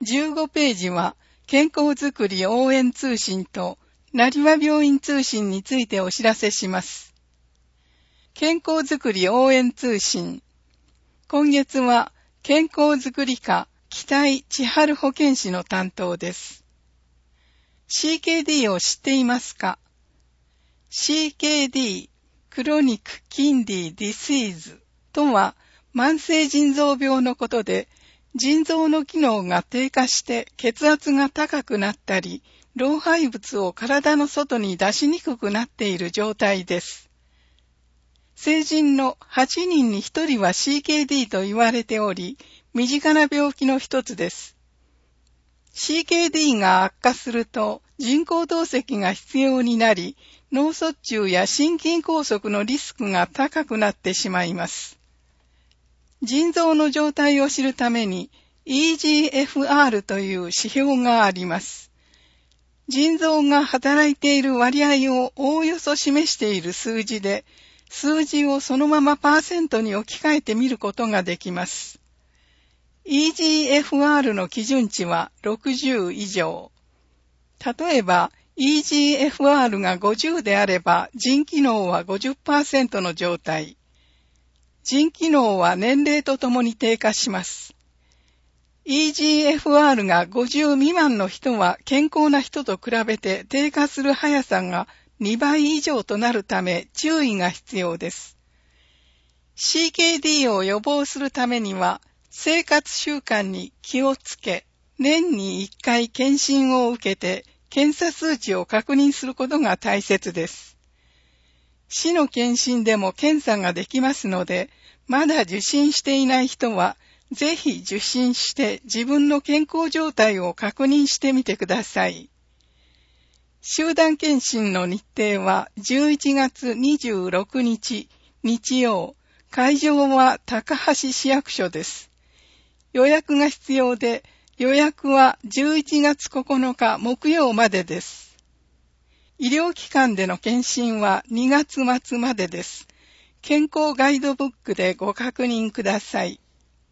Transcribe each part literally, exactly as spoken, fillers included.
じゅうごページは健康づくり応援通信と成和病院通信についてお知らせします。健康づくり応援通信。今月は健康づくり課北井千春保健師の担当です。シーケーディー を知っていますか？ シーケーディー クロニックキンディディシーズとは慢性腎臓病のことで、腎臓の機能が低下して血圧が高くなったり、老廃物を体の外に出しにくくなっている状態です。成人のはちにんにひとりは シーケーディー と言われており、身近な病気の一つです。シーケーディー が悪化すると人工透析が必要になり、脳卒中や心筋梗塞のリスクが高くなってしまいます。腎臓の状態を知るために イージーエフアール という指標があります。腎臓が働いている割合をおおよそ示している数字で、数字をそのままパーセントに置き換えてみることができます。イージーエフアール の基準値はろくじゅう以上。例えば、イージーエフアール がごじゅうであれば、腎機能は ごじゅっパーセント の状態。腎機能は年齢とともに低下します。イージーエフアール がごじゅう未満の人は健康な人と比べて低下する速さがにばい以上となるため注意が必要です。シーケーディー を予防するためには、生活習慣に気をつけ、年にいっかい検診を受けて、検査数値を確認することが大切です。市の検診でも検査ができますので、まだ受診していない人は、ぜひ受診して自分の健康状態を確認してみてください。集団検診の日程はじゅういちがつにじゅうろくにち日曜、会場は高橋市役所です。予約が必要で、予約はじゅういちがつここのか木曜までです。医療機関での検診はにがつ末までです。健康ガイドブックでご確認ください。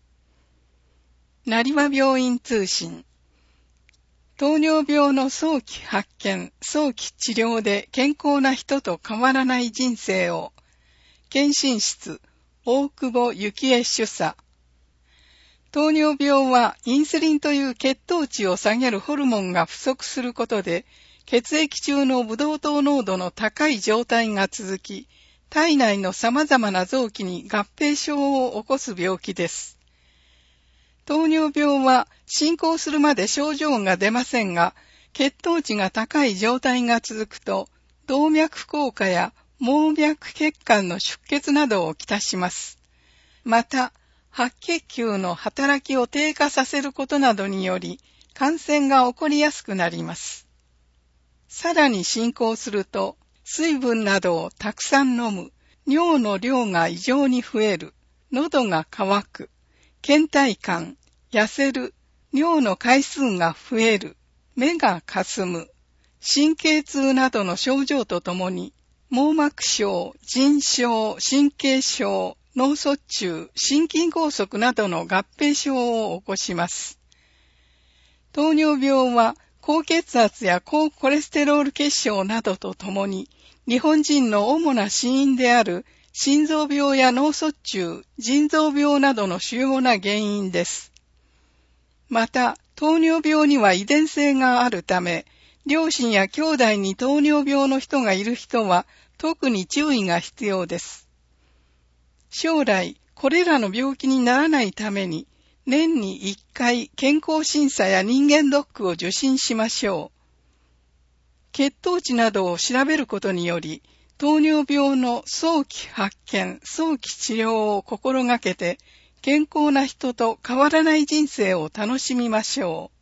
成和病院通信。糖尿病の早期発見、早期治療で健康な人と変わらない人生を。検診室、大久保幸恵主査。糖尿病はインスリンという血糖値を下げるホルモンが不足することで、血液中のブドウ糖濃度の高い状態が続き、体内の様々な臓器に合併症を起こす病気です。糖尿病は進行するまで症状が出ませんが、血糖値が高い状態が続くと、動脈硬化や網脈血管の出血などをきたします。また、白血球の働きを低下させることなどにより、感染が起こりやすくなります。さらに進行すると、水分などをたくさん飲む、尿の量が異常に増える、喉が渇く、倦怠感、痩せる、尿の回数が増える、目がかすむ、神経痛などの症状とともに、網膜症、腎症、神経症、脳卒中、心筋梗塞などの合併症を起こします。糖尿病は高血圧や高コレステロール血症などとともに、日本人の主な死因である心臓病や脳卒中、腎臓病などの主要な原因です。また、糖尿病には遺伝性があるため、両親や兄弟に糖尿病の人がいる人は特に注意が必要です。将来、これらの病気にならないために、年にいっかい健康診査や人間ドックを受診しましょう。血糖値などを調べることにより、糖尿病の早期発見、早期治療を心がけて、健康な人と変わらない人生を楽しみましょう。